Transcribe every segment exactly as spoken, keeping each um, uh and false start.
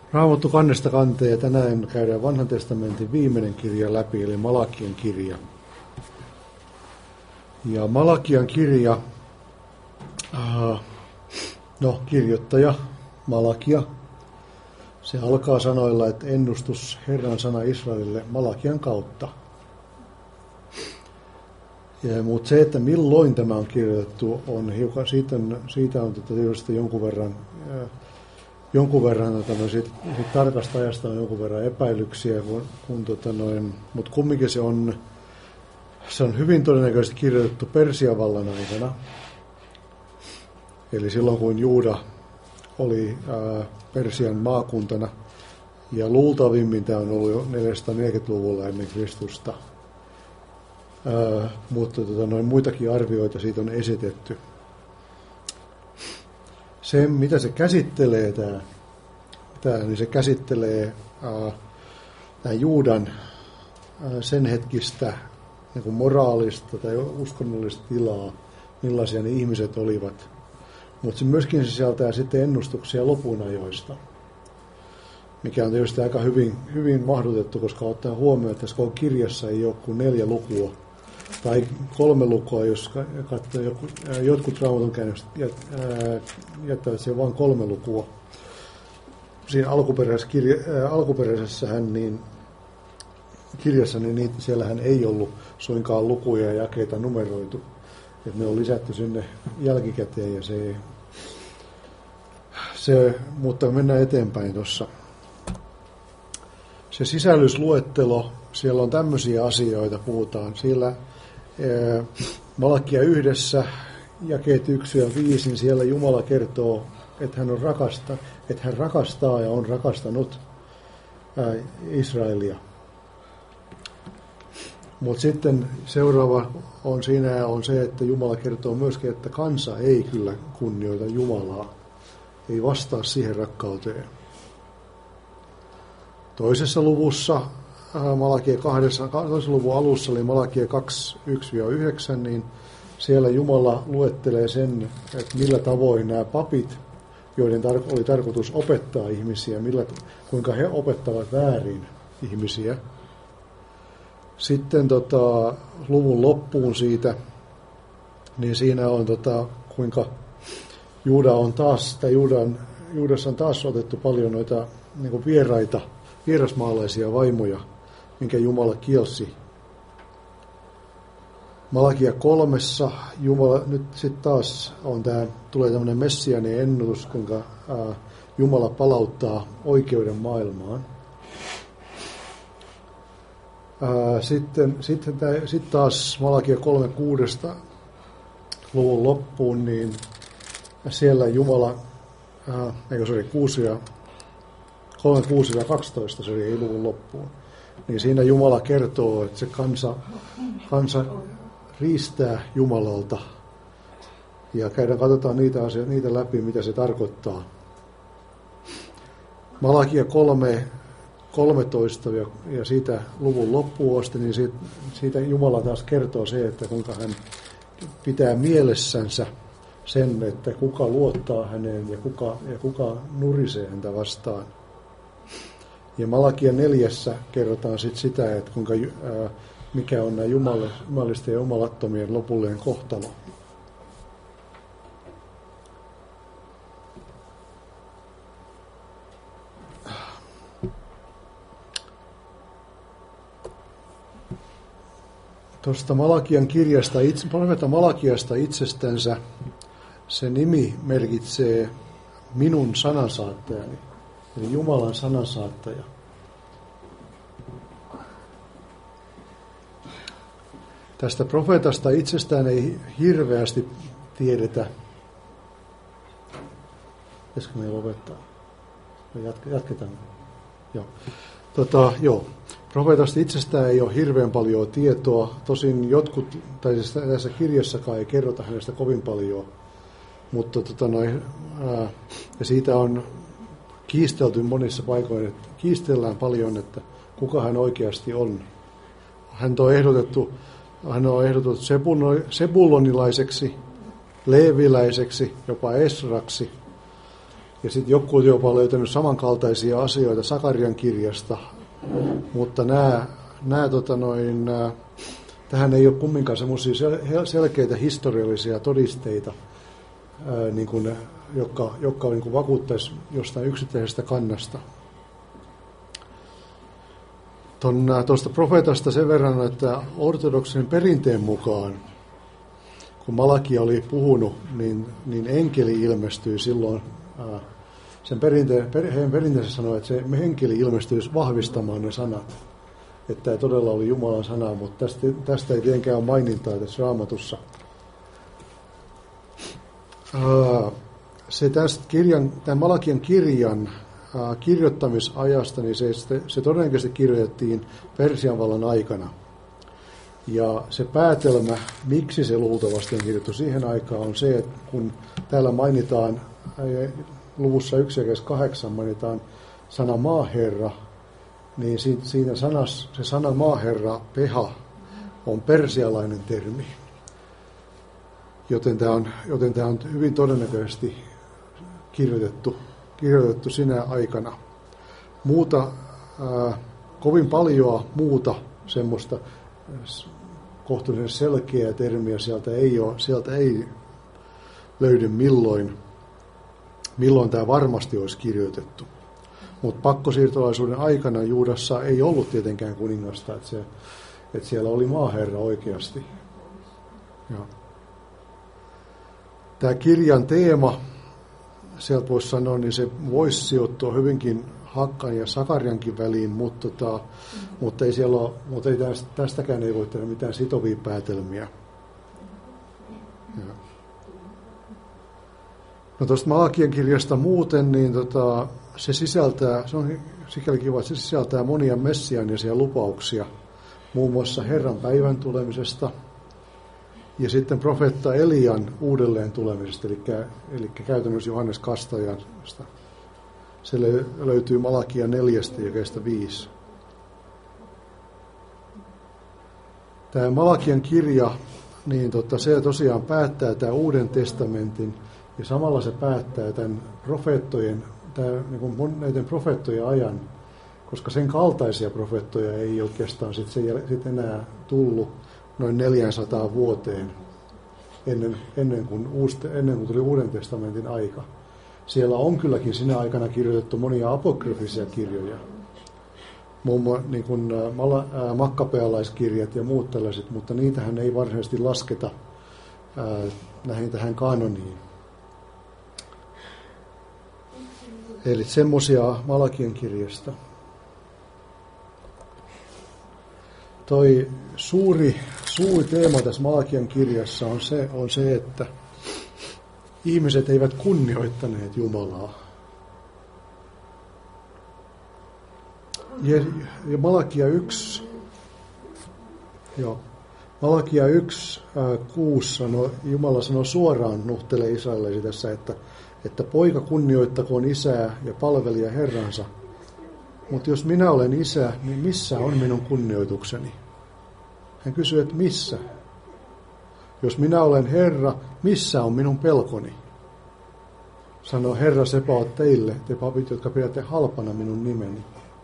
Raamattu kannesta kanteen ja tänään käydään Vanhan testamentin viimeinen kirja läpi, eli Malakian kirja. Ja Malakian kirja, äh, no kirjoittaja Malakia, se alkaa sanoilla, että ennustus Herran sana Israelille Malakian kautta. Mutta se, että milloin tämä on kirjoitettu, on hiukan, siitä on, siitä on tietysti jonkun verran, äh, jonkun verran sit, sit tarkasta ajasta on jonkun verran epäilyksiä, kun, kun, tota noin, mutta kumminkin se on, se on hyvin todennäköisesti kirjoitettu Persian vallan aikana. Eli silloin, kun Juuda oli ää, Persian maakuntana, ja luultavimmin tämä on ollut jo neljäsataaneljäkymmentäluvulla ennen Kristusta. Ää, mutta tota, noin muitakin arvioita siitä on esitetty. Se, mitä se käsittelee, tämä, tämä niin se käsittelee ää, tämä Juudan ää, sen hetkistä niin kuin moraalista tai uskonnollista tilaa, millaisia ne ihmiset olivat. Mutta se myöskin sisältää sitten ennustuksia lopunajoista, mikä on tietysti aika hyvin, hyvin mahdotettu, koska ottaa huomioon, että tässä koko kirjassa ei ole kuin neljä lukua tai kolme lukua, jos katsoo joku, jotkut Raamatun käännökset jättävät siihen vain kolme lukua. Siinä alkuperäisessä, kirja, ää, alkuperäisessähän niin kirjassa, niin niitä, siellähän ei ollut suinkaan lukuja ja jakeita numeroitu. Että ne on lisätty sinne jälkikäteen, ja se, se, mutta mennään eteenpäin tuossa. Se sisällysluettelo, siellä on tämmöisiä asioita, puhutaan. Siellä ää, Malakia yhdessä, jakeet yksi ja viisi, niin siellä Jumala kertoo, että hän, on rakasta, että hän rakastaa ja on rakastanut ää, Israelia. Mutta sitten seuraava on siinä on se, että Jumala kertoo myöskin, että kansa ei kyllä kunnioita Jumalaa, ei vastaa siihen rakkauteen. Toisessa luvussa, Malakia kahdessa, toisen luvun alussa oli Malakia kaksi, yksi yhdeksän, niin siellä Jumala luettelee sen, että millä tavoin nämä papit, joiden tar- oli tarkoitus opettaa ihmisiä, millä, kuinka he opettavat väärin ihmisiä. Sitten tota, luvun loppuun siitä, niin siinä on tota, kuinka Juuda on taas, tai Juudan, Juudassa on taas otettu paljon noita niin kuin vieraita, vierasmaalaisia vaimoja, minkä Jumala kielsi. Malakia kolmessa Jumala, nyt sitten taas on tää, tulee tämmöinen messiaaninen ennustus, kuinka ää, Jumala palauttaa oikeuden maailmaan. Sitten, sitten, sitten taas Malakia kolme kuudesta luvun loppuun, niin siellä Jumala, ää, eikö se oli kuusi ja kolme kuusi ja kaksitoista, se oli ei luvun loppuun, niin siinä Jumala kertoo, että se kansa, kansa riistää Jumalalta, ja käydään, katsotaan niitä asioita, niitä läpi, mitä se tarkoittaa. Malakia kolme kolmetoista ja, ja siitä luvun loppuun asti, niin siitä, siitä Jumala taas kertoo se, että kuinka hän pitää mielessänsä sen, että kuka luottaa häneen ja kuka, ja kuka nurisee häntä vastaan. Ja Malakia neljässä kerrotaan sit sitä, että kuinka, ää, mikä on nämä jumalisten ja jumalattomien lopullinen kohtalo. Tuosta Malakian kirjasta, profeetta Malakiasta itsestänsä, se nimi merkitsee minun sanansaattajani, eli Jumalan sanansaattaja. Tästä profeetasta itsestään ei hirveästi tiedetä. Pitäisikö me lopettaa? Jatketaan. Joo. Tota, joo. Profeetasta itsestään ei ole hirveän paljon tietoa, tosin jotkut, tai siis tässä kirjassakaan ei kerrota hänestä kovin paljon, mutta tota noin, ää, ja siitä on kiistelty monissa paikoissa, että kiistellään paljon, että kuka hän oikeasti on. Hän on ehdotettu, hän on ehdotettu sebulonilaiseksi, leeviläiseksi, jopa Esraksi, Ja sitten joku on jopa löytänyt samankaltaisia asioita Sakarian kirjasta, mutta nämä, nämä, tota noin, nämä, tähän ei ole kumminkaan semmoisia selkeitä historiallisia todisteita, ää, niin kuin, jotka, jotka niin kuin vakuuttaisi jostain yksittäisestä kannasta. Tuosta profeetasta sen verran, että ortodoksen perinteen mukaan, kun Malakia oli puhunut, niin, niin enkeli ilmestyi silloin. Ää, sen perinteen, per, heidän perinteensä sanoi, että se enkeli ilmestyi vahvistamaan ne sanat. Että tämä todella oli Jumalan sana, mutta tästä, tästä ei tietenkään ole mainintaa tässä Raamatussa. Ää, se tästä kirjan, tämän Malakian kirjan ää, kirjoittamisajasta, niin se, se todennäköisesti kirjoitettiin Persian vallan aikana. Ja se päätelmä, miksi se luultavasti on kirjoitettu siihen aikaan, on se, että kun täällä mainitaan, luvussa yksi ja kahdeksan mainitaan sana maaherra, niin siinä sanas, se sana maaherra, peha, on persialainen termi. Joten tämä on, joten tämä on hyvin todennäköisesti kirjoitettu, kirjoitettu sinä aikana. Muuta, ää, kovin paljon muuta semmoista kohtuullisen selkeää termiä sieltä ei ole, sieltä ei löydy milloin, milloin tämä varmasti olisi kirjoitettu. Mutta pakkosiirtolaisuuden aikana Juudassa ei ollut tietenkään kuningasta, että, se, että siellä oli maaherra oikeasti. Ja. Tämä kirjan teema, sieltä voisi sanoa, niin se voisi sijoittua hyvinkin Hakkan ja Sakariankin väliin, mutta, tota, mutta, ei siellä ole, mutta ei tästä, tästäkään ei voi tehdä mitään sitovia päätelmiä. Ja. No tuosta Malakian kirjasta muuten, niin tota, se sisältää, se on sikäli kiva, että se sisältää monia messiaanisia lupauksia, muun muassa Herran päivän tulemisesta ja sitten profeetta Elian uudelleen tulemisesta, eli, eli käytännössä Johannes Kastajasta. Se löytyy Malakia neljästä jakeesta viisi. Tämä Malakian kirja, niin tota, se tosiaan päättää tämän Uuden testamentin, ja samalla se päättää tämän profeettojen, tämä, niin kuin näiden profeettojen ajan, koska sen kaltaisia profeettoja ei oikeastaan sit se, sit enää tullut noin neljäsataa vuoteen ennen, ennen, kuin uusi, ennen kuin tuli Uuden testamentin aika. Siellä on kylläkin sinä aikana kirjoitettu monia apokryfisia kirjoja, muun muassa niin kuin ää, makkapealaiskirjat ja muut tällaiset, mutta niitähän ei varsinaisesti lasketa ää, näihin tähän kanoniin. Eli semmoisia Malakian kirjasta. Toi suuri, suuri teema tässä Malakian kirjassa on se, on se, että ihmiset eivät kunnioittaneet Jumalaa. Ja, ja Malakia yksi, joo, Malakia yksi, kuusi sanoo, Jumala sanoo suoraan, nuhtelee Israelille tässä, että, että poika kunnioittakoon isää ja palvelija Herransa. Mutta jos minä olen isä, niin missä on minun kunnioitukseni? Hän kysyy, että missä? Jos minä olen Herra, missä on minun pelkoni? Sanoo Herra Sebaot teille, te papit, jotka pidätte halpana minun nimeni.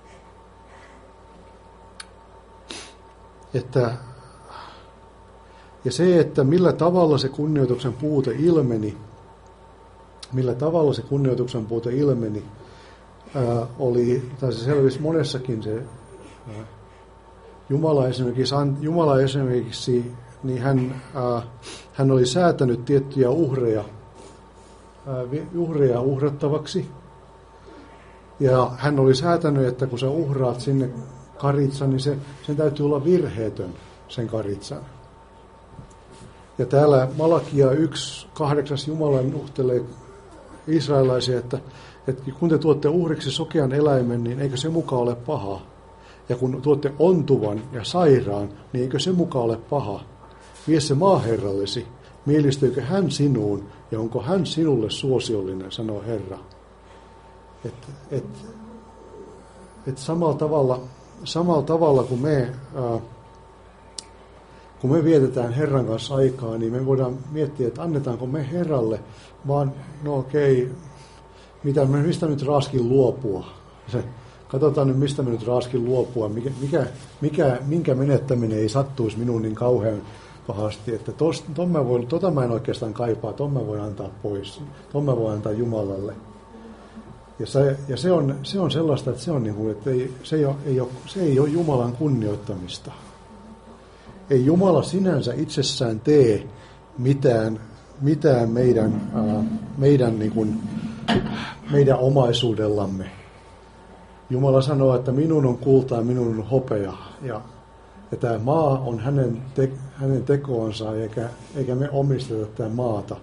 Että, ja se, että millä tavalla se kunnioituksen puute ilmeni, millä tavalla se kunnioituksen puute ilmeni, ää, oli, tai se selvisi monessakin se, ää, Jumala esimerkiksi, Jumala esimerkiksi niin hän, ää, hän oli säätänyt tiettyjä uhreja, ää, uhreja uhrattavaksi, ja hän oli säätänyt, että kun sä uhraat sinne karitsan, niin se, sen täytyy olla virheetön, sen karitsan. Ja täällä Malakia yksi kahdeksas Jumala nuhtelee israelaisia, että, että kun te tuotte uhriksi sokean eläimen, niin eikö se muka ole paha? Ja kun tuotte ontuvan ja sairaan, niin eikö se muka ole paha? Vie se maaherrallesi, mielistyykö hän sinuun ja onko hän sinulle suosiollinen, sanoo Herra. Että et, et samalla tavalla, samalla tavalla kun me, ää, kun me vietetään Herran kanssa aikaa, niin me voidaan miettiä, että annetaanko me Herralle vaan, no okei, mitä, mistä nyt raaskin luopua. Se, katsotaan nyt, mistä mä nyt raaskin luopua, mikä, mikä, mikä, minkä menettäminen ei sattuisi minuun niin kauhean pahasti, että tos, ton mä voin, tota mä en oikeastaan kaipaa, ton mä voin antaa pois, ton mä voin antaa Jumalalle. Ja se, ja se, on, se on sellaista, että se, on niin kuin, että ei, se, ei ole, ei ole, se ei ole Jumalan kunnioittamista. Ei Jumala sinänsä itsessään tee mitään, mitään meidän, ää, meidän, niin kuin, meidän omaisuudellamme. Jumala sanoo, että minun on kultaa, minun on hopea. Ja, ja tämä maa on hänen, te, hänen tekoonsa, eikä, eikä me omisteta tätä maata.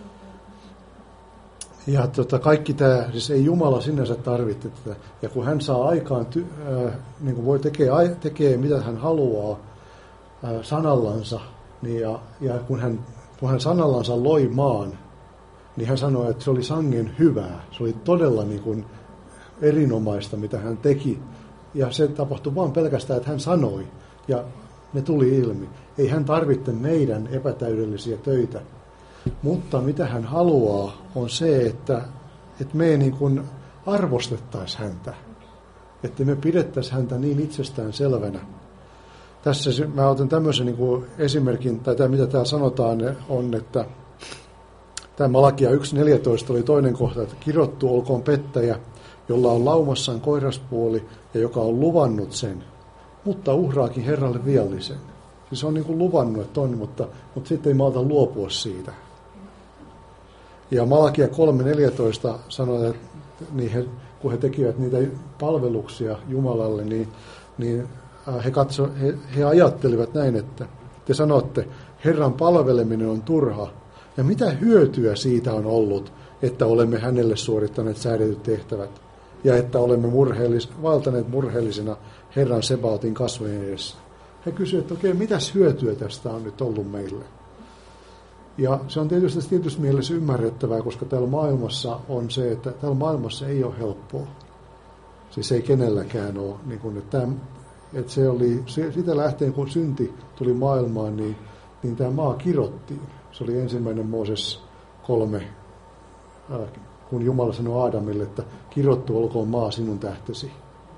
Ja tota, kaikki tämä, siis ei Jumala sinänsä tarvitse tätä. Ja kun hän saa aikaan, ty, äh, niin kuin voi tekee, tekee mitä hän haluaa äh, sanallansa, niin ja, ja kun, hän, kun hän sanallansa loi maan, niin hän sanoi, että se oli sangen hyvää. Se oli todella niin kuin erinomaista, mitä hän teki. Ja se tapahtui vain pelkästään, että hän sanoi. Ja ne tuli ilmi. Ei hän tarvitse meidän epätäydellisiä töitä. Mutta mitä hän haluaa on se, että, että me niin kuin arvostettaisiin häntä. Että me pidettäisiin häntä niin itsestään selvänä. Tässä mä otan tämmöisen niin kuin esimerkin, tai tämä, mitä täällä sanotaan, on, että tämä Malakia yksi neljätoista oli toinen kohta, että kirottu olkoon pettäjä, jolla on laumassaan koiraspuoli ja joka on luvannut sen, mutta uhraakin Herralle viallisen. Siis on niin kuin luvannut, että on, mutta, mutta sitten ei malta luopua siitä. Ja Malakia kolme neljätoista sanoi, että niin he, kun he tekivät niitä palveluksia Jumalalle, niin, niin he, katso, he, he ajattelivat näin, että te sanotte, Herran palveleminen on turha, ja mitä hyötyä siitä on ollut, että olemme hänelle suorittaneet säädetyt tehtävät, ja että olemme murheellis, valtaneet murheellisena Herran Sebaotin kasvojen edessä. He kysyivät, että okei, mitäs hyötyä tästä on nyt ollut meille? Ja se on tietysti tietysti mielessä ymmärrettävää, koska täällä maailmassa on se, että täällä maailmassa ei ole helppoa. Siis ei kenelläkään ole. Niin kuin, että, tämä, että se oli, se, sitä lähtien, kun synti tuli maailmaan, niin, niin tämä maa kirottiin. Se oli ensimmäinen Mooses kolme, äh, kun Jumala sanoi Aadamille, että kirottu olkoon maa sinun tähtesi.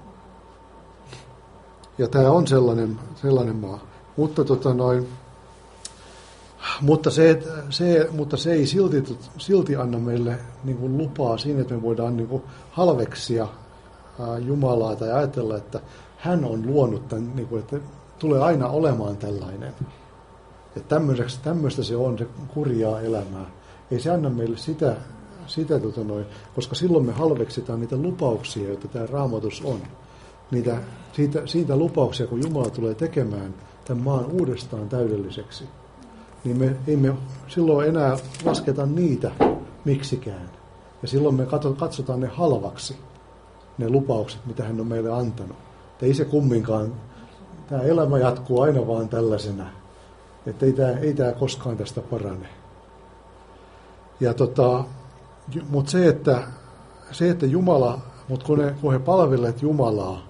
Ja tämä on sellainen, sellainen maa. Mutta, tota noin, mutta, se, se, mutta se ei silti, silti anna meille niin kuin lupaa siinä, että me voidaan niin kuin halveksia ää, Jumalaa tai ajatella, että hän on luonut tämän, niin kuin, että tulee aina olemaan tällainen. Että tämmöistä se on, se kurjaa elämää. Ei se anna meille sitä, sitä tota noin, koska silloin me halveksitaan niitä lupauksia, joita tämä Raamatus on. Niitä, siitä, siitä lupauksia, kun Jumala tulee tekemään tämän maan uudestaan täydelliseksi, niin me ei me silloin enää lasketa niitä miksikään. Ja silloin me katsotaan ne halvaksi, ne lupaukset, mitä hän on meille antanut. Että ei se kumminkaan, tämä elämä jatkuu aina vaan tällaisena, että ei tämä, ei tämä koskaan tästä parane. Ja tota, mutta se, että, se, että Jumala, mutta kun, ne, kun he palvelevat Jumalaa,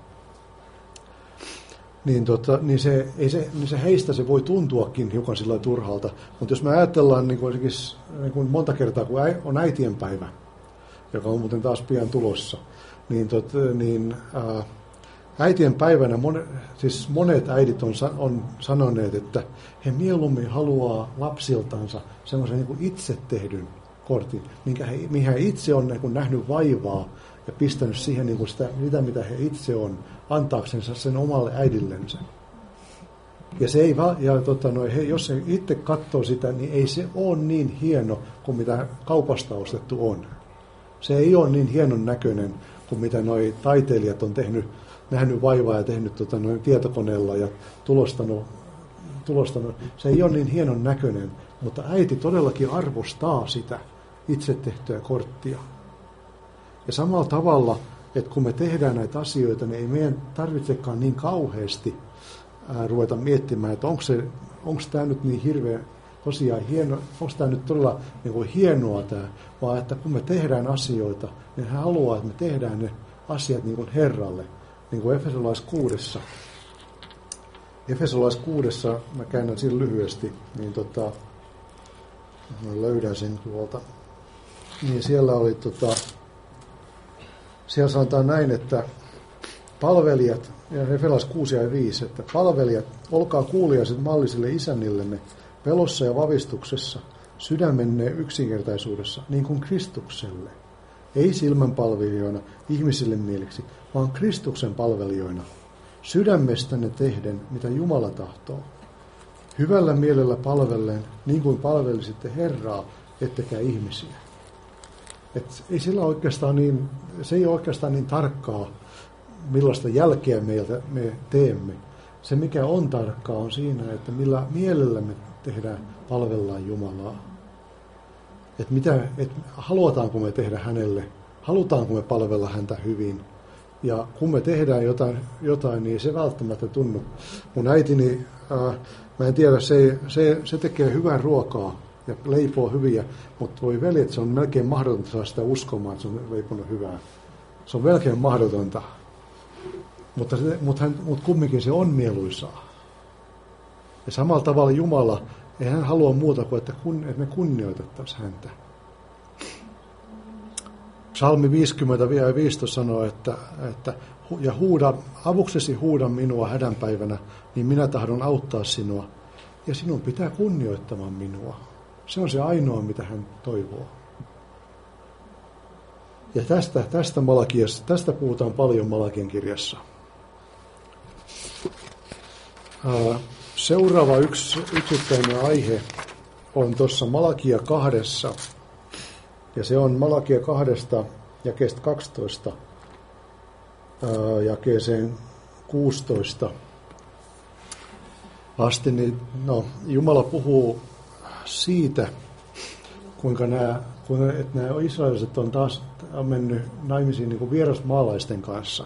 niin, tota, niin, se, ei se, niin se heistä se voi tuntuakin hiukan sillä turhalta. Mutta jos me ajatellaan niin kuin niin kuin monta kertaa, kun on äitienpäivä, joka on muuten taas pian tulossa, niin, tot, niin ää, äitienpäivänä monet, siis monet äidit on, on sanoneet, että he mieluummin haluaa lapsiltansa semmoisen niin kuin itse tehdyn kortin, minkä he, mihin he itse on niin kuin nähnyt vaivaa ja pistänyt siihen niin kuin sitä, mitä, mitä he itse on, antaaksensa sen omalle äidillensä. Ja, se ei, ja tota, no, he, jos he itse katsoo sitä, niin ei se ole niin hieno kuin mitä kaupasta ostettu on. Se ei ole niin hienon näköinen kuin mitä noi taiteilijat on tehnyt, nähnyt vaivaa ja tehnyt tota, noin tietokoneella ja tulostanut, tulostanut. Se ei ole niin hienon näköinen, mutta äiti todellakin arvostaa sitä itse tehtyä korttia. Ja samalla tavalla, että kun me tehdään näitä asioita, niin ei meidän tarvitsekaan niin kauheasti ää, ruveta miettimään, että onko, se, onko tämä nyt niin hirveä, tosiaan hieno, onko tämä nyt todella niin kuin hienoa tämä, vaan että kun me tehdään asioita, niin hän haluaa, että me tehdään ne asiat niin kuin Herralle, niin kuin Efesolais kuudessa. Efesolais kuudessa, mä käännän siinä lyhyesti, niin tota, mä löydän sen tuolta, niin siellä oli tota, siellä sanotaan näin, että palvelijat, ja Efelas kuusi ja viisi, että palvelijat, olkaa kuuliaiset mallisille isännillenne pelossa ja vavistuksessa, sydämenne yksinkertaisuudessa, niin kuin Kristukselle. Ei silmänpalvelijoina ihmisille mieliksi, vaan Kristuksen palvelijoina. Sydämestänne tehden, mitä Jumala tahtoo. Hyvällä mielellä palvellen, niin kuin palvelisitte Herraa, ettekä ihmisiä. Et ei sillä oikeastaan niin, se ei ole oikeastaan niin tarkkaa, millaista jälkeä meiltä me teemme. Se, mikä on tarkkaa, on siinä, että millä mielellä me tehdään, palvellaan Jumalaa. Että mitä, et halutaanko me tehdä hänelle, halutaanko me palvella häntä hyvin. Ja kun me tehdään jotain, jotain niin se välttämättä tunnu. Mun äitini, ää, mä en tiedä, se, se, se tekee hyvää ruokaa ja leipoo hyviä, mutta voi veljet, se on melkein mahdotonta saada sitä uskomaan, että se on leiponut hyvää. Se on melkein mahdotonta. Mutta, se, mutta, hän, mutta kumminkin se on mieluisaa. Ja samalla tavalla Jumala, ei hän halua muuta kuin, että, kun, että me kunnioitettaisiin häntä. Psalmi viisikymmentä viisitoista sanoo, että, että ja huuda, avuksesi huuda minua hädänpäivänä, niin minä tahdon auttaa sinua. Ja sinun pitää kunnioittamaan minua. Se on se ainoa, mitä hän toivoo. Ja tästä, tästä, Malakiassa, tästä puhutaan paljon Malakian kirjassa. Seuraava yksi yksittäinen aihe on tuossa Malakia kahdessa. Ja se on Malakia kahdesta jakeesta kaksitoista jakeeseen kuusitoista asti. Niin, no, Jumala puhuu siitä, kuinka nämä, kuinka, että nämä israeliset on taas on mennyt naimisiin niin kuin vierasmaalaisten kanssa.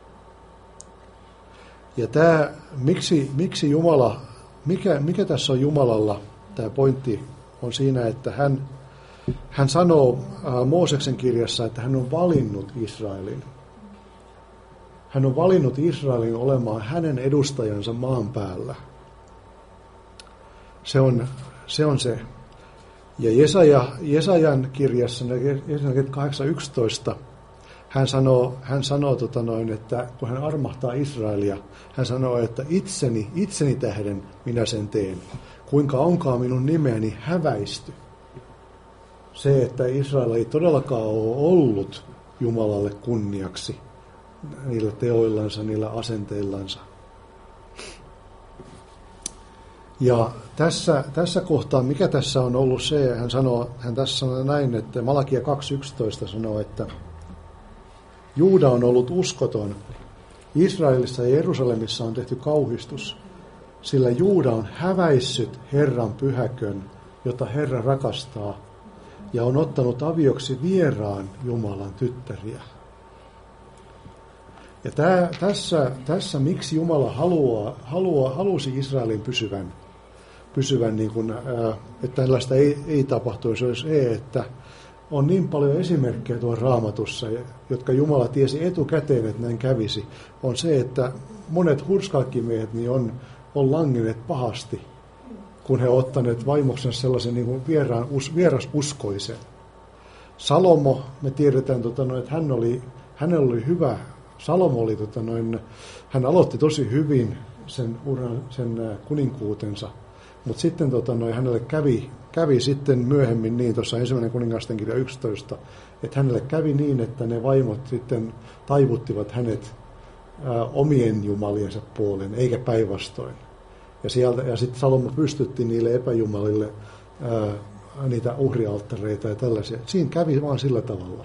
Ja tämä, miksi, miksi Jumala, mikä, mikä tässä on Jumalalla, tämä pointti on siinä, että hän, hän sanoo Mooseksen kirjassa, että hän on valinnut Israelin. Hän on valinnut Israelin olemaan hänen edustajansa maan päällä. Se on se. On se. Ja Jesaja, Jesajan kirjassa, Jesajan kahdeksan yksitoista, hän sanoo, hän sanoo tota noin, että kun hän armahtaa Israelia, hän sanoo, että itseni, itseni tähden minä sen teen. Kuinka onkaan minun nimeäni häväisty. Se, että Israel ei todellakaan ole ollut Jumalalle kunniaksi niillä teoillansa, niillä asenteillansa. Ja tässä, tässä kohtaa, mikä tässä on ollut se, hän sanoo, hän tässä sanoo näin, että Malakia kaksi yksitoista sanoo, että Juuda on ollut uskoton. Israelissa ja Jerusalemissa on tehty kauhistus, sillä Juuda on häväissyt Herran pyhäkön, jota Herra rakastaa, ja on ottanut avioksi vieraan Jumalan tyttäriä. Ja tää, tässä, tässä, miksi Jumala haluaa, haluaa, halusi Israelin pysyvän, pysyvän niin kuin, ää, että tällaista ei, ei tapahtuisi, olisi se, että on niin paljon esimerkkejä tuolla Raamatussa, jotka Jumala tiesi etukäteen, että näin kävisi, on se, että monet hurskaakkimiehet niin on, on langenneet pahasti, kun he ovat ottaneet vaimoksensa sellaisen niin kuin vieraan, us, vierasuskoisen. Salomo, me tiedetään, tota, no, että hän oli, hänellä oli hyvä. Salomo oli, tota, noin, hän aloitti tosi hyvin sen, uran, sen kuninkuutensa, mutta sitten tota, noin, hänelle kävi, kävi sitten myöhemmin niin, tuossa ensimmäinen kuningasten kirja yksitoista, että hänelle kävi niin, että ne vaimot sitten taivuttivat hänet ää, omien jumaliensa puoleen, eikä päinvastoin. Ja, sieltä, ja sitten Salomo pystytti niille epäjumalille ää, niitä uhrialttareita ja tällaisia. Siinä kävi vaan sillä tavalla.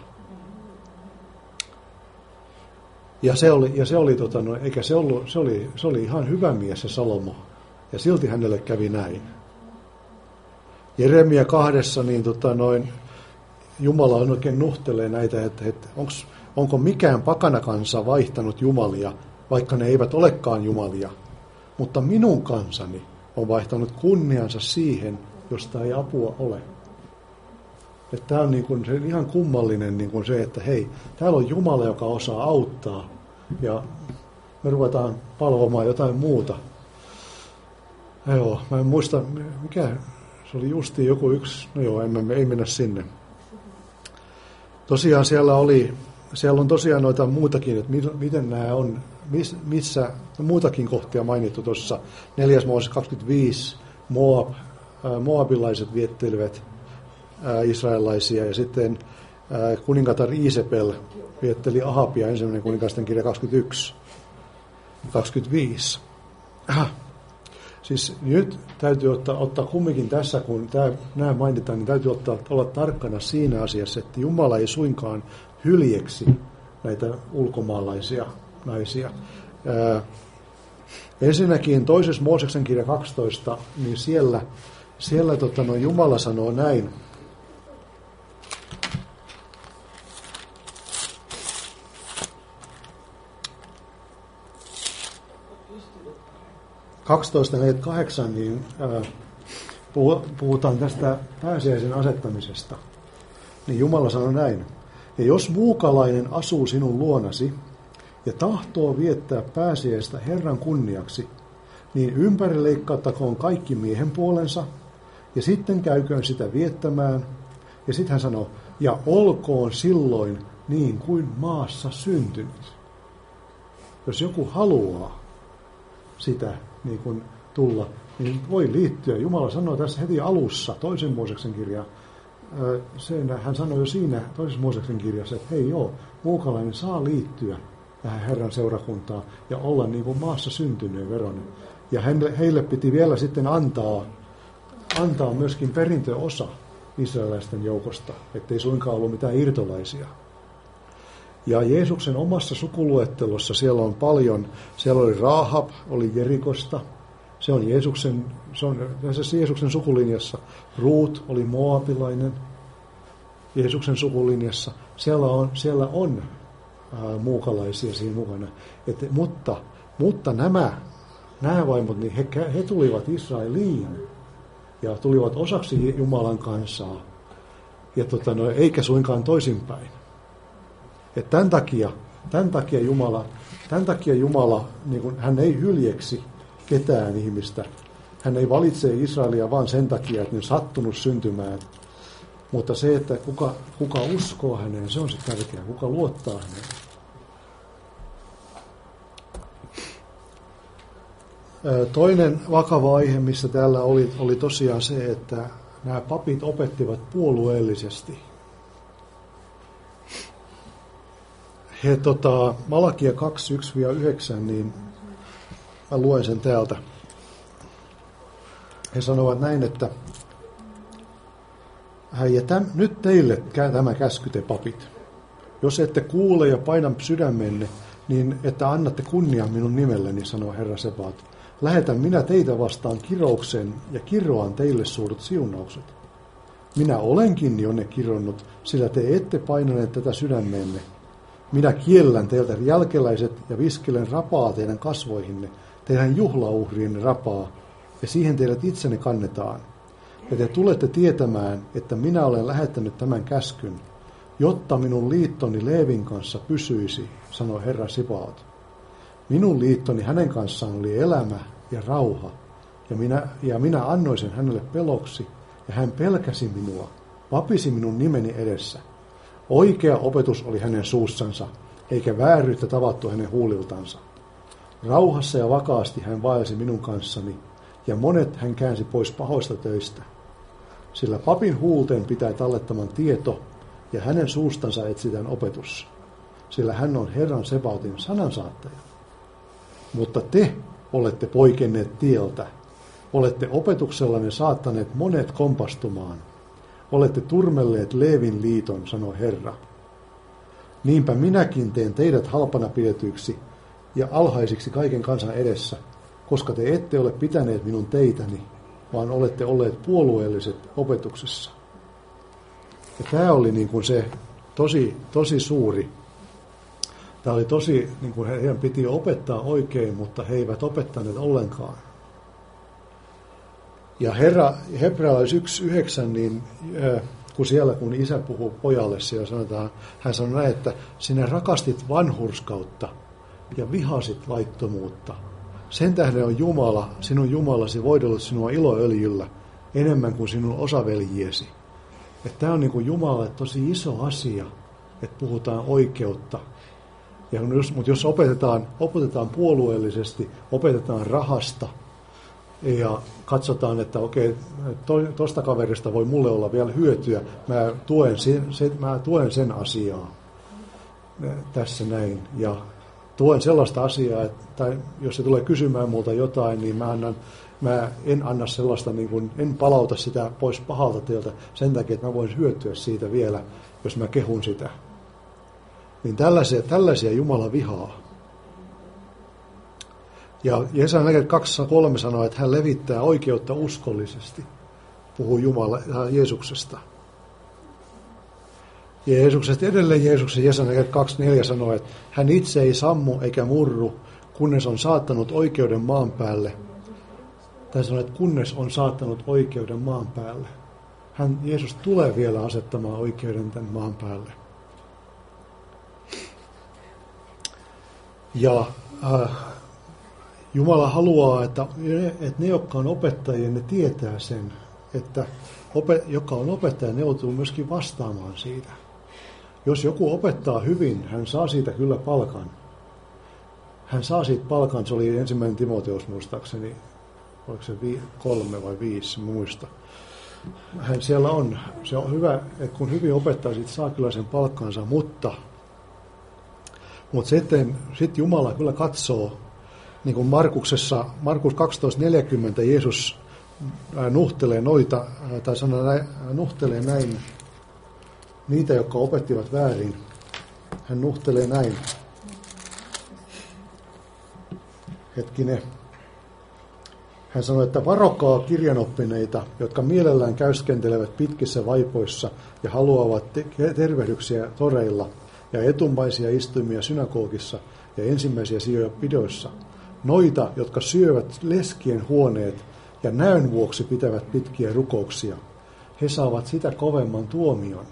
Ja se oli, ja se oli, tota, no, eikä se, ollut, se, oli, se oli ihan hyvä mies se Salomo, ja silti hänelle kävi näin. Jeremia kahdessa, niin tota, noin, Jumala on oikein nuhtelee näitä, että, että onks, onko mikään pakanakansa vaihtanut jumalia, vaikka ne eivät olekaan jumalia, mutta minun kansani on vaihtanut kunniansa siihen, josta ei apua ole. Tämä on niin kuin se ihan kummallinen niin kuin se, että hei, täällä on Jumala, joka osaa auttaa, ja me ruvetaan palvomaan jotain muuta. Joo, mä en muista, mikä se oli justiin joku yksi, no joo, emme, ei mennä sinne. Tosiaan siellä oli, siellä on tosiaan noita muutakin, että miten nämä on, missä muutakin kohtia mainittu tuossa. Neljäs Mooses kaksikymmentäviisi, Moab, moabilaiset viettelivät israelaisia, ja sitten kuningatar Iisepel vietteli Ahabia, ensimmäinen kuninkasten kirja kaksikymmentäyksi, kaksikymmentäviisi. Aha. Siis nyt täytyy ottaa, ottaa kumminkin tässä, kun tämä, nämä mainitaan, niin täytyy ottaa, olla tarkkana siinä asiassa, että Jumala ei suinkaan hyljeksi näitä ulkomaalaisia naisia. Ää, ensinnäkin toisessa Mooseksen kirja kaksitoista, niin siellä, siellä tota, no, Jumala sanoo näin. kaksitoista neljäkymmentäkahdeksan, niin ää, puhutaan tästä pääsiäisen asettamisesta. Niin Jumala sanoo näin. Ja jos muukalainen asuu sinun luonasi ja tahtoo viettää pääsiäistä Herran kunniaksi, niin ympärileikkauttakoon kaikki miehen puolensa, ja sitten käyköön sitä viettämään. Ja sitten hän sanoo, ja olkoon silloin niin kuin maassa syntynyt. Jos joku haluaa sitä niin kuin tulla, niin voi liittyä. Jumala sanoo tässä heti alussa, toisen Mooseksen kirja, sen, hän sanoi jo siinä toisessa Mooseksen kirjassa, että hei joo, muukalainen saa liittyä tähän Herran seurakuntaan ja olla niin kuin maassa syntyneen veronen. Ja heille piti vielä sitten antaa, antaa myöskin perintöosa israelaisten joukosta, ettei suinkaan ollut mitään irtolaisia. Ja Jeesuksen omassa sukuluettelossa siellä on paljon, siellä oli Rahab, oli Jerikosta, se on Jeesuksen, se on tässä Jeesuksen sukulinjassa. Ruut oli moabilainen Jeesuksen sukulinjassa. Siellä on, siellä on ää, muukalaisia siinä mukana. Et, mutta, mutta nämä, nämä vaimot, niin he, he tulivat Israeliin ja tulivat osaksi Jumalan kansaa, ja tota, no, eikä suinkaan toisinpäin. Et tämän takia, tämän takia Jumala, tämän takia Jumala niin kun, hän ei hyljeksi ketään ihmistä. Hän ei valitse Israelia vaan sen takia, että ne on sattunut syntymään. Mutta se, että kuka, kuka uskoo häneen, se on se tärkeää. Kuka luottaa häneen. Toinen vakava aihe, missä täällä oli, oli tosiaan se, että nämä papit opettivat puolueellisesti. He tota, Malakia kaksi yksi yhdeksän, niin mä luen sen täältä. He sanovat näin, että ja täm, nyt teille tämä käsky te papit. Jos ette kuule ja paina sydämenne, niin että annatte kunnian minun nimelleni, sanoo Herra Sebaot. Lähetän minä teitä vastaan kirouksen ja kiroan teille suuret siunaukset. Minä olenkin jo ne kironnut, sillä te ette painaneet tätä sydämeenne. Minä kiellän teiltä jälkeläiset ja viskelen rapaa teidän kasvoihinne, teidän juhlauhriinne rapaa, ja siihen teidät itsenne kannetaan. Ja te tulette tietämään, että minä olen lähettänyt tämän käskyn, jotta minun liittoni Leevin kanssa pysyisi, sanoi Herra Sebaot. Minun liittoni hänen kanssaan oli elämä ja rauha, ja minä, ja minä annoin sen hänelle peloksi, ja hän pelkäsi minua, vapisi minun nimeni edessä. Oikea opetus oli hänen suussansa, eikä vääryyttä tavattu hänen huuliltansa. Rauhassa ja vakaasti hän vaelsi minun kanssani, ja monet hän käänsi pois pahoista töistä. Sillä papin huulteen pitää tallettaman tieto, ja hänen suustansa etsitään opetus. Sillä hän on Herran Sebaotin sanansaattaja. Mutta te olette poikenneet tieltä, olette opetuksellanne saattaneet monet kompastumaan. Olette turmelleet Leevin liiton, sanoi Herra. Niinpä minäkin teen teidät halpana pidetyiksi ja alhaisiksi kaiken kansan edessä, koska te ette ole pitäneet minun teitäni, vaan olette olleet puolueelliset opetuksessa. Ja tämä oli niin kuin se tosi, tosi suuri. Tämä oli tosi, niin kuin heidän piti opettaa oikein, mutta he eivät opettaneet ollenkaan. Ja Herra, Hebrealais yksi yhdeksän, niin kun siellä kun isä puhuu pojalle, siellä sanotaan, hän sanoi näin, että sinä rakastit vanhurskautta ja vihasit laittomuutta. Sen tähden on Jumala, sinun Jumalasi voidellut sinua iloöljyllä enemmän kuin sinun osaveljiesi. Että tämä on niin kuin Jumalalle tosi iso asia, että puhutaan oikeutta. Ja jos, mutta jos opetetaan, opetetaan puolueellisesti, opetetaan rahasta ja katsotaan, että okei, tuosta kaverista voi mulle olla vielä hyötyä, mä tuen sen, se, mä tuen sen asiaa tässä näin. Ja tuen sellaista asiaa, että tai jos se tulee kysymään multa jotain, niin mä, annan, mä en anna sellaista, niin kuin, en palauta sitä pois pahalta teiltä sen takia, että mä voin hyötyä siitä vielä, jos mä kehun sitä. Niin tällaisia, tällaisia Jumala vihaa. Ja Jesaja kaksi kolme sanoo, että hän levittää oikeutta uskollisesti. Puhuu Jumala Jeesuksesta. Ja Jeesuksesta edelleen Jeesuksen Jesaja kaksi neljä sanoo, että hän itse ei sammu eikä murru, kunnes on saattanut oikeuden maan päälle. Tai sanoo, että kunnes on saattanut oikeuden maan päälle. Hän, Jeesus tulee vielä asettamaan oikeuden tämän maan päälle. Ja äh, Jumala haluaa, että ne, että ne, jotka on opettajia, ne tietää sen, että ope, joka on opettaja, ne joutuu myöskin vastaamaan siitä. Jos joku opettaa hyvin, hän saa siitä kyllä palkan. Hän saa siitä palkan, se oli ensimmäinen Timoteus muistaakseni, oliko se vi, kolme vai viisi, muista. Hän siellä on, se on hyvä, että kun hyvin opettaa, siitä saa kyllä sen palkkansa, mutta Mutta sitten sit Jumala kyllä katsoo, niin kuin Markuksessa, Markus kaksitoista neljäkymmentä Jeesus nuhtelee noita, tai sanoo näin, nuhtelee näin niitä, jotka opettivat väärin. Hän nuhtelee näin. Hetkinen. Hän sanoi, että varokaa kirjanoppineita, jotka mielellään käyskentelevät pitkissä vaipoissa ja haluavat te- tervehdyksiä toreilla ja etumaisia istumia synagogissa ja ensimmäisiä sijoja pidoissa. Noita, jotka syövät leskien huoneet ja näön vuoksi pitävät pitkiä rukouksia. He saavat sitä kovemman tuomion.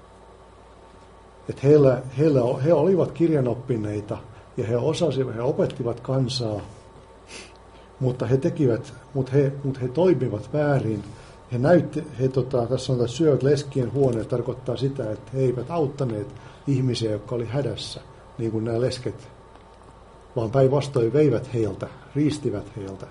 Että heillä, heillä, he olivat kirjanoppineita ja he osasivat, he opettivat kansaa, mutta he tekivät, mutta he, mutta he toimivat väärin. He näytti, he tota, tässä sanotaan, että syövät leskien huoneet tarkoittaa sitä, että he eivät auttaneet ihmisiä, jotka oli hädässä, niin kuin nämä lesket, vaan päinvastoin veivät heiltä, riistivät heiltä.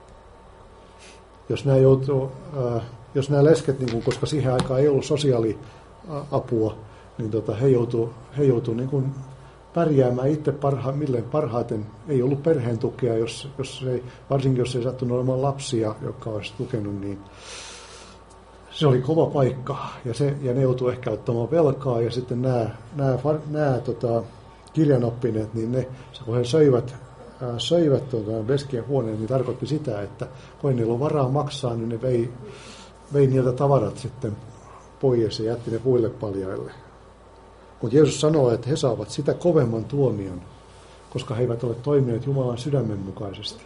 Jos nämä, joutuu, äh, jos nämä lesket, niin kuin, koska siihen aikaan ei ollut sosiaaliapua, niin tota, he joutuu, he joutuu niin kuin pärjäämään itse parha, milleen parhaiten. Ei ollut perheen tukea, jos, jos ei, varsinkin jos ei sattunut olemaan lapsia, jotka olisi tukenut, niin se oli kova paikka. Ja, se, ja ne joutuu ehkä ottamaan velkaa, ja sitten nämä, nämä, nämä tota, kirjanoppineet, niin ne, kun he söivät, äh, söivät tuota, leskien huoneen, niin tarkoitti sitä, että kun ei niillä ole varaa maksaa, niin ne vei, vei niiltä tavarat sitten pois ja jätti ne puille paljaille. Mutta Jeesus sanoo, että he saavat sitä kovemman tuomion, koska he eivät ole toimineet Jumalan sydämen mukaisesti.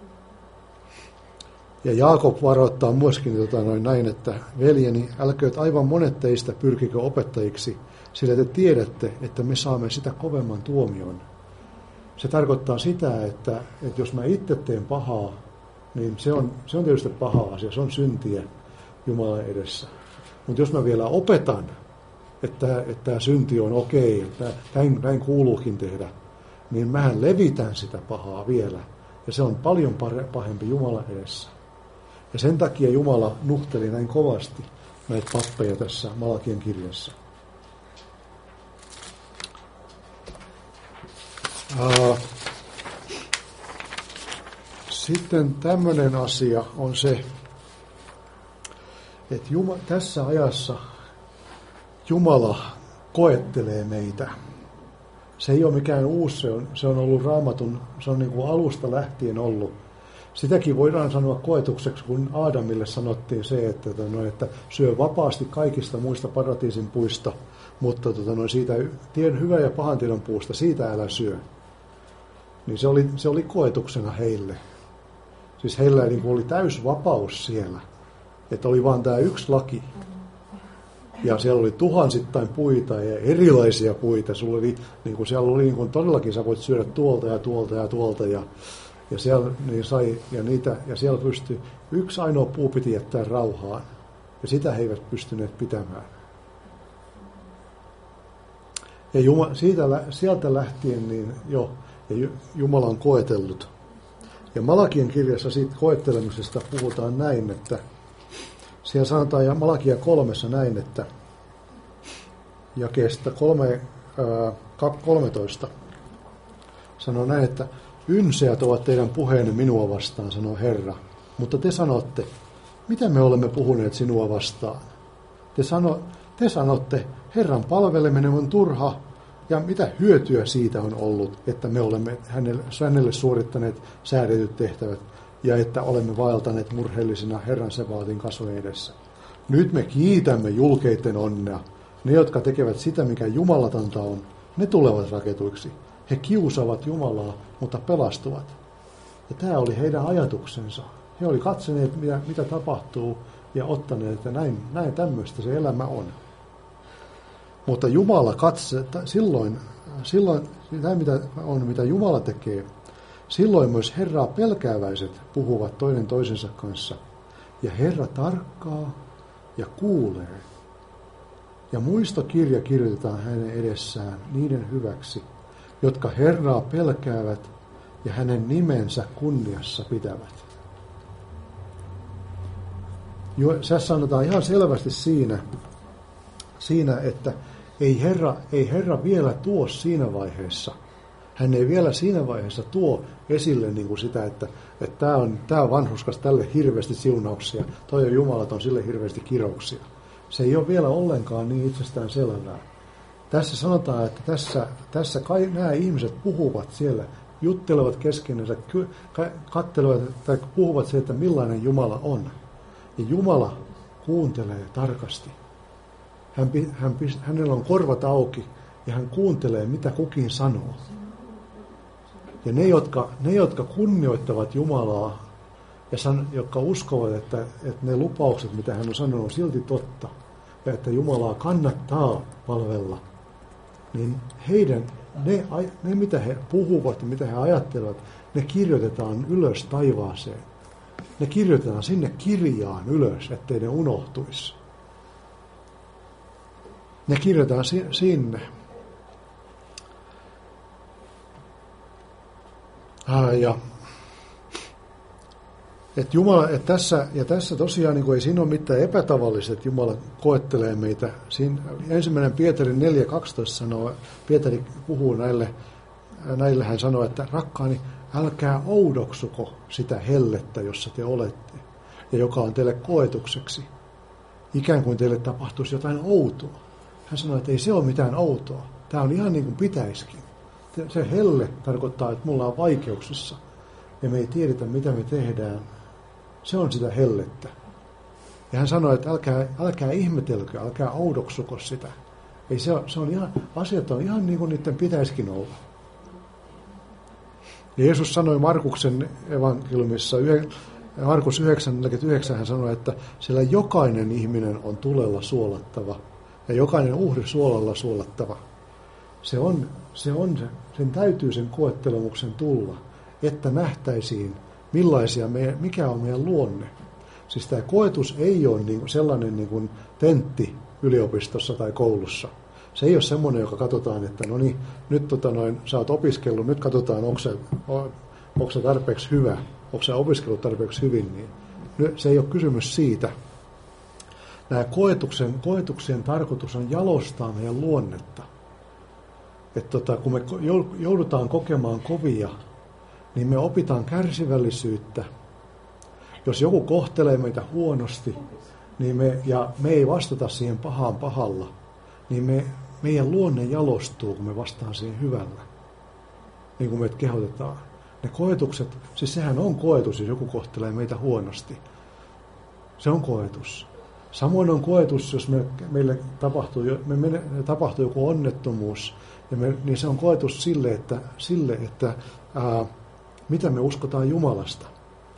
Ja Jaakob varoittaa myöskin tota, noin näin, että veljeni, älkööt aivan monet teistä pyrkikö opettajiksi, sillä te tiedätte, että me saamme sitä kovemman tuomion. Se tarkoittaa sitä, että, että jos mä itse teen pahaa, niin se on, se on tietysti paha asia, se on syntiä Jumalan edessä. Mutta jos mä vielä opetan, että, että tämä synti on okei, että näin, näin kuuluukin tehdä, niin mähän levitän sitä pahaa vielä. Ja se on paljon pahempi Jumalan edessä. Ja sen takia Jumala nuhteli näin kovasti näitä pappeja tässä Malakian kirjassa. Sitten tämmöinen asia on se, että Jumala, tässä ajassa Jumala koettelee meitä. Se ei ole mikään uusi, se on, se on ollut Raamatun, se on niin kuin alusta lähtien ollut. Sitäkin voidaan sanoa koetukseksi, kun Aadamille sanottiin se, että, että syö vapaasti kaikista muista paratiisin puista, mutta siitä tien hyvä ja pahan tiedon puusta, siitä älä syö. Niin se oli, se oli koetuksena heille. Siis heillä niin kuin oli täys vapaus siellä, että oli vaan tämä yksi laki. Ja siellä oli tuhansittain puita ja erilaisia puita. Sulla oli, niin kuin siellä oli niin kuin todellakin, sä voit syödä tuolta ja tuolta ja tuolta. Ja, ja, siellä, niin sai, ja, niitä, ja siellä pystyi, yksi ainoa puu piti jättää rauhaan. Ja sitä he eivät pystyneet pitämään. Ja Jumala, siitä, sieltä lähtien niin jo ja Jumala on koetellut. Ja Malakian kirjassa siitä koettelemisesta puhutaan näin, että siellä sanotaan ja Malakia kolmessa näin, että jakeesta kolme, ää, kolmetoista sanoo näin, että ynseät ovat teidän puheenne minua vastaan, sanoo Herra. Mutta te sanotte, mitä me olemme puhuneet sinua vastaan? Te, sano, te sanotte, Herran palveleminen on turha, ja mitä hyötyä siitä on ollut, että me olemme hänelle, hänelle suorittaneet säädetyt tehtävät, ja että olemme vaeltaneet murheellisina Herran Sebaatin kasvojen edessä. Nyt me kiitämme julkeiden onnea. Ne, jotka tekevät sitä, mikä jumalatonta on, ne tulevat raketuiksi. He kiusaavat Jumalaa, mutta pelastuvat. Ja tämä oli heidän ajatuksensa. He oli katsoneet, mitä, mitä tapahtuu, ja ottaneet, että näin, näin tämmöistä se elämä on. Mutta Jumala katse, silloin, silloin tämä mitä on, mitä Jumala tekee, silloin myös Herraa pelkääväiset puhuvat toinen toisensa kanssa. Ja Herra tarkkaa ja kuulee. Ja muistokirja kirjoitetaan hänen edessään niiden hyväksi, jotka Herraa pelkäävät ja hänen nimensä kunniassa pitävät. Jo, se sanotaan ihan selvästi siinä, siinä että ei Herra, ei Herra vielä tuo siinä vaiheessa. Hän ei vielä siinä vaiheessa tuo esille niin kuin sitä, että, että tämä on, tämä on vanhurskas tälle hirveästi siunauksia, toi on jumalaton sille hirveästi kirouksia. Se ei ole vielä ollenkaan niin itsestään selvää. Tässä sanotaan, että tässä, tässä kai nämä ihmiset puhuvat siellä, juttelevat keskenänsä, katselevat tai puhuvat se, että millainen Jumala on. Ja Jumala kuuntelee tarkasti. Hän, hän, hänellä on korvat auki ja hän kuuntelee, mitä kukin sanoo. Ja ne, jotka, ne, jotka kunnioittavat Jumalaa ja san, jotka uskovat, että, että ne lupaukset, mitä hän on sanonut, on silti totta, ja että Jumalaa kannattaa palvella, niin heidän, ne, ne mitä he puhuvat ja mitä he ajattelevat, ne kirjoitetaan ylös taivaaseen. Ne kirjoitetaan sinne kirjaan ylös, ettei ne unohtuisi. Ne kirjoitetaan sinne. Ah, ja, et Jumala, et tässä, ja tässä tosiaan niin ei siinä ole mitään epätavallista, että Jumala koettelee meitä. Siinä ensimmäinen Pietari neljä kaksitoista sanoo, Pietari puhuu näille, näille hän sanoo, että rakkaani, älkää oudoksuko sitä hellettä, jossa te olette, ja joka on teille koetukseksi. Ikään kuin teille tapahtuisi jotain outoa. Hän sanoi, että ei se ole mitään outoa. Tämä on ihan niin kuin pitäisikin. Se helle tarkoittaa, että mulla on vaikeuksissa, ja me ei tiedetä, mitä me tehdään. Se on sitä hellettä. Ja hän sanoi, että älkää, älkää ihmetelkö, älkää oudoksuko sitä. Ei se, se on ihan, asiat on ihan niin kuin niiden pitäisikin olla. Ja Jeesus sanoi Markuksen evankeliumissa, Markus yhdeksän neljäkymmentäyhdeksän, hän sanoi, että sillä jokainen ihminen on tulella suolattava ja jokainen uhri suolalla suolattava. Se on, se on, sen täytyy sen koettelemuksen tulla, että nähtäisiin, millaisia me, mikä on meidän luonne. Siis tämä koetus ei ole niin, sellainen niin kuin tentti yliopistossa tai koulussa. Se ei ole semmoinen, joka katsotaan, että no niin, nyt tota noin, sä oot opiskellut, nyt katsotaan, onko sä, onko sä tarpeeksi hyvä, onko sä opiskellut tarpeeksi hyvin. Niin se ei ole kysymys siitä. Nämä koetuksen, koetuksien tarkoitus on jalostaa meidän luonnetta. Että tota, kun me joudutaan kokemaan kovia, niin me opitaan kärsivällisyyttä. Jos joku kohtelee meitä huonosti, niin me, ja me ei vastata siihen pahaan pahalla, niin me, meidän luonne jalostuu, kun me vastaan siihen hyvällä. Niin kuin meitä kehotetaan. Ne koetukset, siis sehän on koetus, jos joku kohtelee meitä huonosti. Se on koetus. Samoin on koetus, jos me, meille tapahtuu, me mene, tapahtuu joku onnettomuus, ja me, niin se on koetus sille, että, sille, että ää, mitä me uskotaan Jumalasta.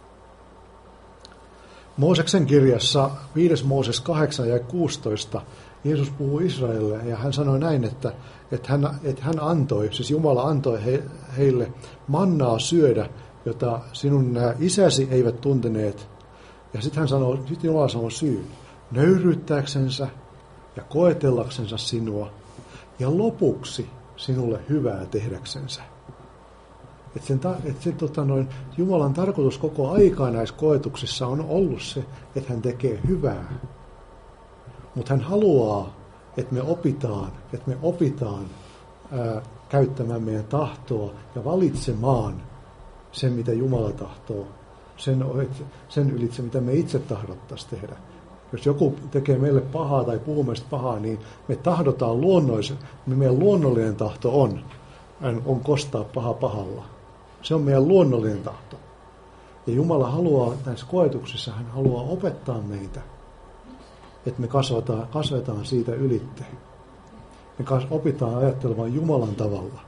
Mooseksen kirjassa viides Mooses kahdeksan ja kuusitoista Jeesus puhuu Israelille ja hän sanoi näin, että, että, hän, että hän antoi, siis Jumala antoi he, heille mannaa syödä, jota sinun isäsi eivät tunteneet. Ja sitten hän sanoi, sitten Jumala sanoi syyn, nöyryyttääksensä ja koetellaksensa sinua ja lopuksi sinulle hyvää tehdäksensä. Että sen, et sen, tota noin, Jumalan tarkoitus koko aikaa näissä koetuksissa on ollut se, että hän tekee hyvää. Mutta hän haluaa, että me opitaan, että me opitaan ää, käyttämään meidän tahtoa ja valitsemaan sen, mitä Jumala tahtoo, sen, sen ylitse, mitä me itse tahdottaisiin tehdä. Jos joku tekee meille pahaa tai puhuu meistä pahaa, niin me tahdotaan luonnollisesti, meidän luonnollinen tahto on, on kostaa paha pahalla. Se on meidän luonnollinen tahto. Ja Jumala haluaa näissä koetuksissa, hän haluaa opettaa meitä, että me kasvataan, kasvetaan siitä ylitte. Me opitaan ajattelemaan Jumalan tavalla.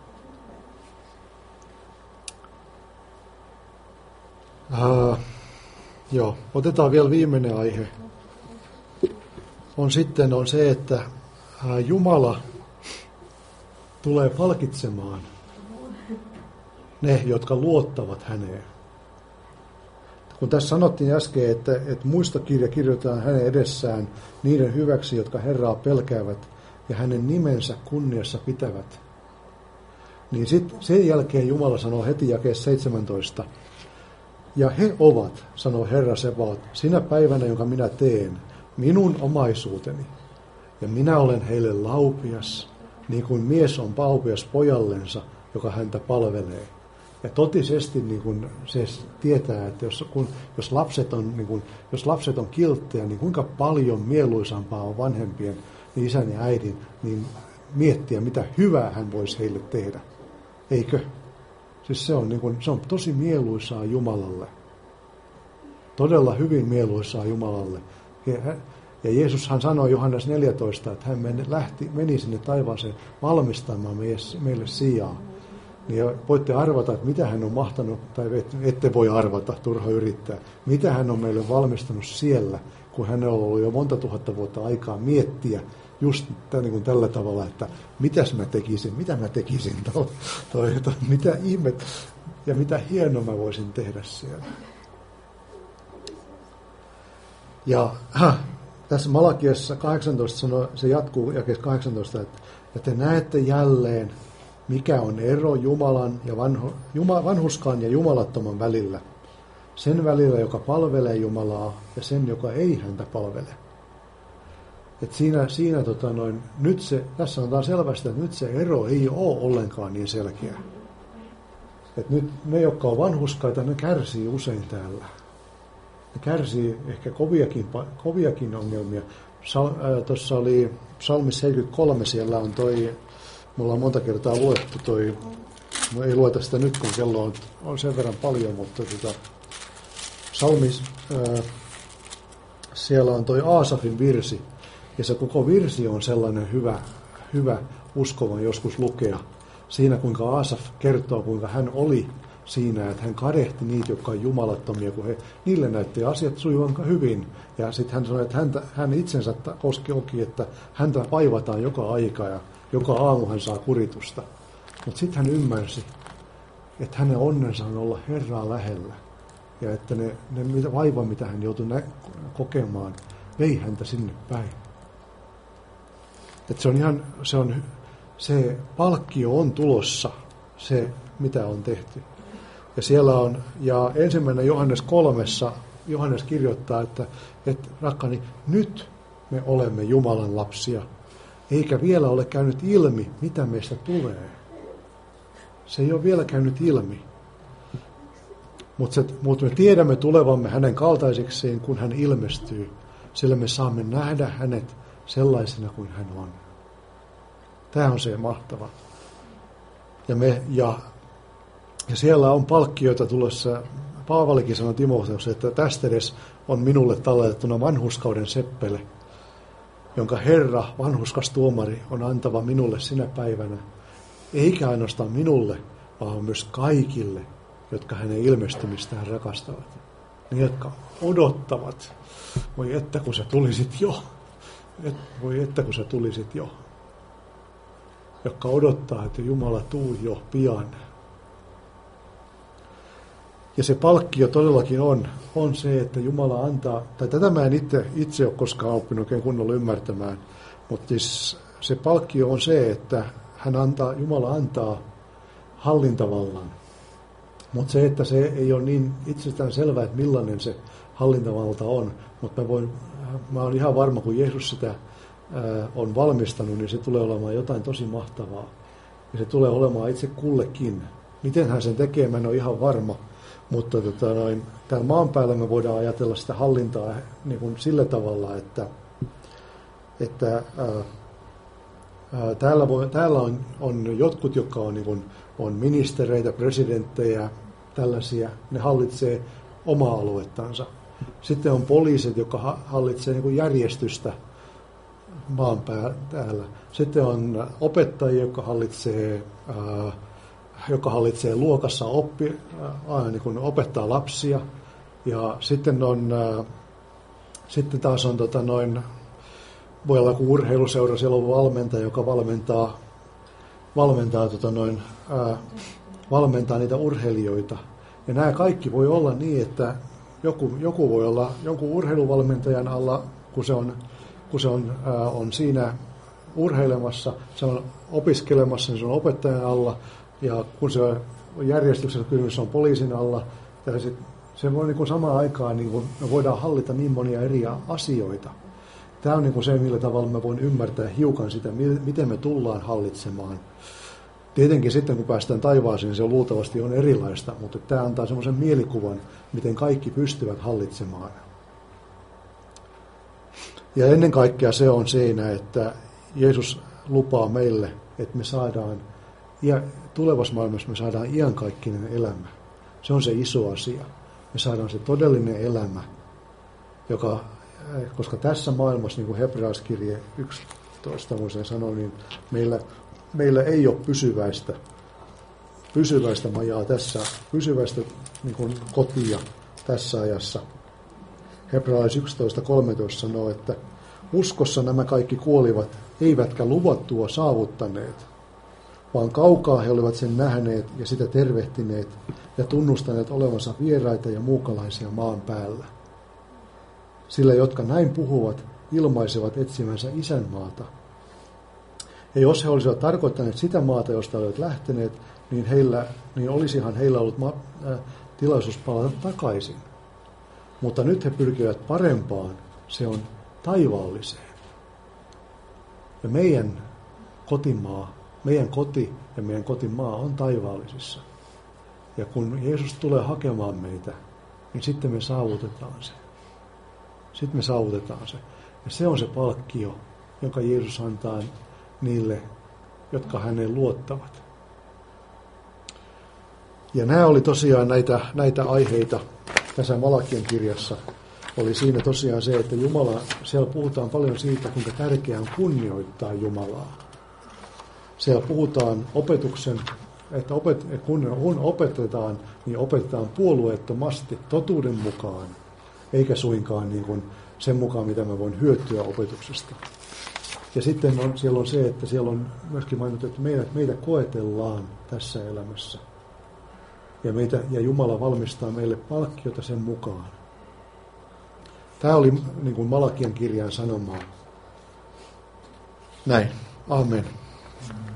Uh, joo, otetaan vielä viimeinen aihe. On sitten on se, että uh, Jumala tulee palkitsemaan ne, jotka luottavat häneen. Kun tässä sanottiin äsken, että, että muistokirja kirjoitetaan hänen edessään niiden hyväksi, jotka Herraa pelkäävät ja hänen nimensä kunniassa pitävät, niin sitten sen jälkeen Jumala sanoo heti jakeessa seitsemäntoista, ja he ovat, sanoo Herra Sebaot, sinä päivänä, jonka minä teen, minun omaisuuteni, ja minä olen heille laupias, niin kuin mies on laupias pojallensa, joka häntä palvelee. Ja totisesti niin kun se tietää, että jos, kun, jos, lapset on, niin kun, jos lapset on kilttejä, niin kuinka paljon mieluisampaa on vanhempien, niin isän ja äidin, niin miettiä, mitä hyvää hän voisi heille tehdä. Eikö? Siis se on, niin kun, se on tosi mieluisaa Jumalalle. Todella hyvin mieluisaa Jumalalle. Ja, ja Jeesushan sanoi Johannes neljätoista, että hän meni, lähti, meni sinne taivaaseen valmistamaan meille sijaa. Niin voitte arvata, että mitä hän on mahtanut, tai ette voi arvata, turha yrittää, mitä hän on meille valmistanut siellä, kun hänellä on ollut jo monta tuhatta vuotta aikaa miettiä just tämän, niin kuin tällä tavalla, että mitäs mä tekisin, mitä mä tekisin, toi, toi, toi, mitä ihmet ja mitä hienoa mä voisin tehdä siellä. Ja äh, tässä Malakiassa kahdeksantoista sanoo, se jatkuu jakeessa kahdeksantoista, että, että te näette jälleen, mikä on ero Jumalan ja vanhu, Juma, vanhuskaan ja jumalattoman välillä. Sen välillä, joka palvelee Jumalaa, ja sen, joka ei häntä palvele. Et siinä, siinä tota noin, nyt se, tässä sanotaan selvästi, että nyt se ero ei ole ollenkaan niin selkeä. Et nyt ne, jotka on vanhuskaita, ne kärsii usein täällä. Ne kärsii ehkä koviakin, koviakin ongelmia. Tuossa oli Psalmissa seitsemänkymmentäkolme, siellä on toi, me ollaan monta kertaa luettu toi, ei lueta sitä nyt, kun kello on, on sen verran paljon, mutta tota, Psalmis, ää, siellä on toi Aasafin virsi, ja se koko virsi on sellainen hyvä, hyvä uskovan joskus lukea. Siinä, kuinka Aasaf kertoo, kuinka hän oli siinä, että hän kadehti niitä, jotka on jumalattomia, kun he, niille näytti asiat sujuvan hyvin. Ja sitten hän sanoi, että häntä, hän itsensä koski oki, että häntä vaivataan joka aika ja joka aamu hän saa kuritusta. Mutta sitten hän ymmärsi, että hänen onnensa on olla Herraa lähellä. Ja että ne, ne vaiva, mitä hän joutui nä- kokemaan, vei häntä sinne päin. Että se on ihan, se, on, se palkkio on tulossa, se mitä on tehty. Ja siellä on, ja ensimmäinen Johannes kolmessa, Johannes kirjoittaa, että, että rakkani, nyt me olemme Jumalan lapsia, eikä vielä ole käynyt ilmi, mitä meistä tulee. Se ei ole vielä käynyt ilmi. Mutta mut me tiedämme tulevamme hänen kaltaisikseen, kun hän ilmestyy, sillä me saamme nähdä hänet sellaisena kuin hän on. Tämä on se mahtava. Ja, me, ja, ja siellä on palkkioita tulossa. Paavalikin sanoi Timoteus, että tästä edes on minulle talletettuna vanhurskauden seppele, jonka Herra, vanhurskas tuomari, on antava minulle sinä päivänä, eikä ainoastaan minulle, vaan myös kaikille, jotka hänen ilmestymistään rakastavat. Ne, jotka odottavat. Voi että, kun sä tulisit jo. Et, voi että, kun sä tulisit jo. Jotka odottaa, että Jumala tuu jo pian. Ja se palkkio todellakin on, on se, että Jumala antaa, tai tätä mä en itse, itse ole koskaan oppinut oikein kunnolla ymmärtämään, mutta siis se palkkio on se, että hän antaa, Jumala antaa hallintavallan. Mutta se, että se ei ole niin itsestään selvää, että millainen se hallintavalta on. Mutta mä, voin, mä olen ihan varma, kun Jeesus sitä ää, on valmistanut, niin se tulee olemaan jotain tosi mahtavaa. Ja se tulee olemaan itse kullekin. Miten hän sen tekee, mä en ole ihan varma. Mutta tota, noin, täällä maan päällä me voidaan ajatella sitä hallintaa niin kuin sillä tavalla, että, että ää, ää, täällä, voi, täällä on, on jotkut, jotka on, niin kuin, on ministereitä, presidenttejä, tällaisia. Ne hallitsee omaa aluettansa. Sitten on poliisit, jotka hallitsee niin kuin järjestystä maan päällä. Sitten on opettajia, jotka hallitsee, ää, joka hallitsee luokassa oppi, ää, niin kuin opettaa lapsia. Ja sitten, on, ää, sitten taas on tota noin, voi olla kuin urheiluseura, siellä on valmentaja, joka valmentaa, valmentaa, tota noin, ää, valmentaa niitä urheilijoita. Ja nämä kaikki voi olla niin, että joku, joku voi olla jonkun urheiluvalmentajan alla, kun se on kun se on, ää, on siinä urheilemassa, se on opiskelemassa, niin se on opettajan alla, ja kun se on järjestyksessä kysymys, se on poliisin alla, ja se, se voi niin kuin samaan aikaan, niin kuin me voidaan hallita niin monia eri asioita. Tämä on niin kuin se, millä tavalla mä voin ymmärtää hiukan sitä, miten me tullaan hallitsemaan. Tietenkin sitten, kun päästään taivaaseen, se on luultavasti on erilaista, mutta tämä antaa semmoisen mielikuvan, miten kaikki pystyvät hallitsemaan. Ja ennen kaikkea se on siinä, että Jeesus lupaa meille, että me saadaan, ja tulevassa maailmassa me saadaan iankaikkinen elämä. Se on se iso asia. Me saadaan se todellinen elämä, joka, koska tässä maailmassa, niin kuin Hebrealaiskirje yksitoista muiseen sanoo, niin meillä, meillä ei ole pysyväistä, pysyväistä majaa tässä, pysyväistä niin kuin kotia tässä ajassa. Hebrealais yksitoista kolmetoista sanoo, että uskossa nämä kaikki kuolivat, eivätkä luvattua saavuttaneet, vaan kaukaa he olivat sen nähneet ja sitä tervehtineet ja tunnustaneet olevansa vieraita ja muukalaisia maan päällä. Sillä jotka näin puhuvat, ilmaisevat etsimänsä isänmaata. Ja jos he olisivat tarkoittaneet sitä maata, josta olivat lähteneet, niin, heillä, niin olisihan heillä ollut ma- äh, tilaisuus palata takaisin. Mutta nyt he pyrkivät parempaan, se on taivaalliseen. Ja meidän kotimaa, meidän koti ja meidän kotimaa on taivaallisissa. Ja kun Jeesus tulee hakemaan meitä, niin sitten me saavutetaan se. Sitten me saavutetaan se. Ja se on se palkkio, jonka Jeesus antaa niille, jotka häneen luottavat. Ja nämä oli tosiaan näitä, näitä aiheita tässä Malakian kirjassa. Oli siinä tosiaan se, että Jumala, siellä puhutaan paljon siitä, kuinka tärkeää on kunnioittaa Jumalaa. Siellä puhutaan opetuksen, että opet, kun opetetaan, niin opetetaan puolueettomasti totuuden mukaan, eikä suinkaan niin kuin sen mukaan, mitä mä voin hyötyä opetuksesta. Ja sitten on, siellä on se, että siellä on myöskin mainittu, että meidät, meitä koetellaan tässä elämässä. Ja, meitä, ja Jumala valmistaa meille palkkiota sen mukaan. Tämä oli niin kuin Malakian kirjan sanomaa. Näin. Amen.